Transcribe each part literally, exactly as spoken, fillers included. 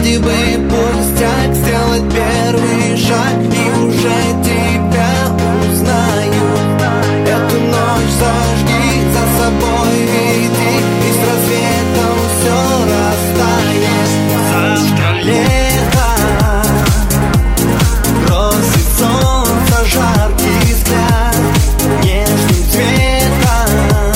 вроде бы пустяк сделать первый шаг, и уже тебя узнаю. Эту ночь зажги, за собой веди, и с рассветом все растает. Завтра лето, бросит солнце жаркий взгляд, нежным цветом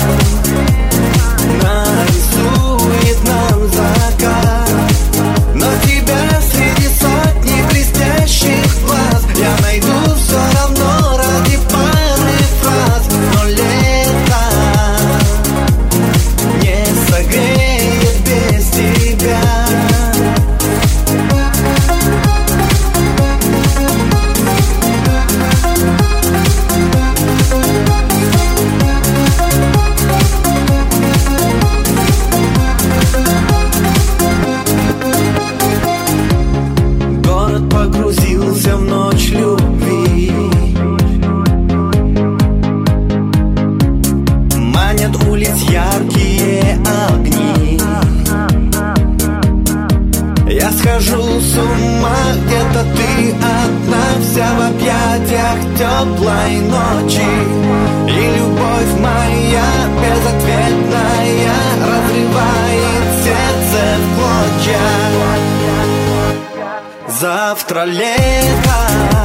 нарисует нам закат. Но тебя среди сотни блестящих глаз я найду все равно ради пары фраз. Но лето не согреет без тебя. Город погрузился в ночь любви, манят улиц яркие огни. Я схожу с ума, где-то ты одна, вся в объятиях теплой ночи. И любовь моя безответная разрывает сердце в клочья. Завтра лето,